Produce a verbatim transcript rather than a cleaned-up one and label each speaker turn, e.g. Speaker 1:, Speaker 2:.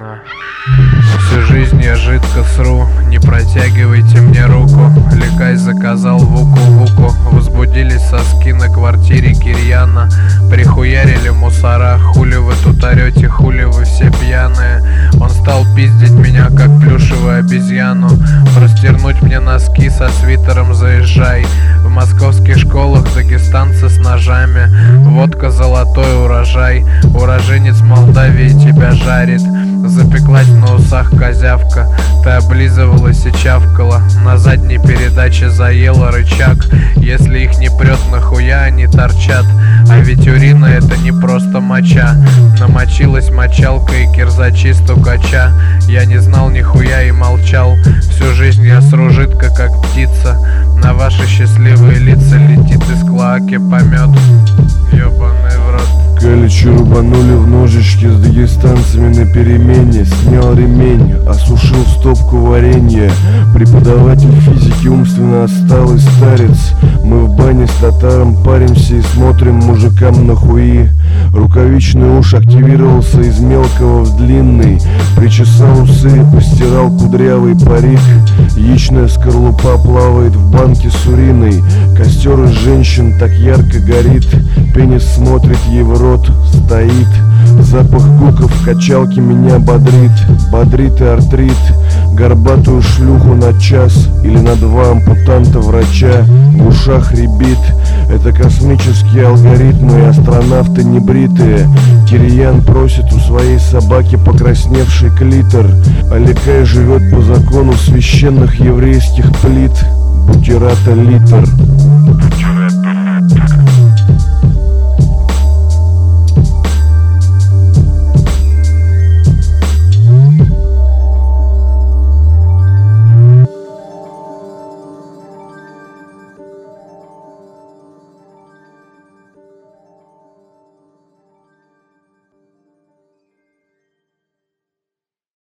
Speaker 1: На. Всю жизнь я жидко сру, не протягивайте мне руку. Лекай заказал вуку-вуку. Возбудились соски на квартире Кирьяна. Прихуярили мусора. Хули вы тут орете, хули вы все пьяные. Он стал пиздить меня, как плюшевую обезьяну. Простернуть мне носки со свитером заезжай. В московских школах дагестанцы с ножами. Водка золотой урожай. Уроженец Молдавии тебя жарит. Запеклась на усах козявка. Ты облизывалась и чавкала. На задней передаче заела рычаг. Если их не прет, нахуя они торчат? А ведь урина это не просто моча. Намочилась мочалка и кирзачи стукача. Я не знал нихуя и молчал. Всю жизнь я сру жидко, как птица. На ваши счастливые лица летит из клоаки помет. Ёбаный в рот.
Speaker 2: Галичи рубанули в ножички с дагестанцами на перемене. Снял ремень, осушил стопку варенья. Преподаватель физики умственно отсталый старец. Мы в бане с татаром паримся и смотрим мужикам на хуи. Рукавичный уж активировался из мелкого в длинный. Причесал усы, постирал кудрявый парик. Яичная скорлупа плавает в банке с уриной. Костер из женщин так ярко горит. Пенис смотрит ей в рот, стоит. Запах гука в качалке меня бодрит. Бодрит и артрит. Горбатую шлюху на час или на два ампутанта врача. В ушах рябит. Это космические алгоритмы и астронавты небритые. Кирьян просит у своей собаки покрасневший клитор. А Лекай живет по закону священных еврейских плит. Бутирата литр.